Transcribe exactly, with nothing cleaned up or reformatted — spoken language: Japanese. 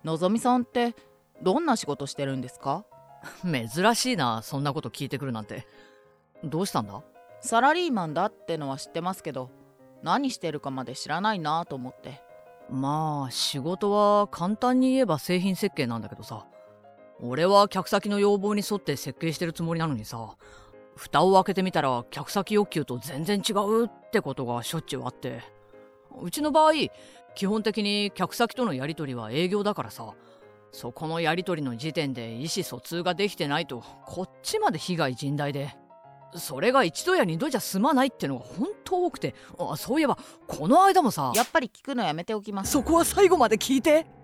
のぞみさんってどんな仕事してるんですか？ 珍しいな、そんなこと聞いてくるなんて。どうしたんだ？ サラリーマンだってのは知ってますけど、何してるかまで知らないなと思って。 まあ仕事は簡単に言えば製品設計なんだけどさ、俺は客先の要望に沿って設計してるつもりなのにさ、蓋を開けてみたら客先欲求と全然違うってことがしょっちゅうあって、うちの場合基本的に客先とのやり取りは営業だからさ、そこのやり取りの時点で意思疎通ができてないとこっちまで被害甚大で、それが一度や二度じゃ済まないってのが本当多くて、あ、そういえばこの間もさ。 やっぱり聞くのやめておきます。 そこは最後まで聞いて。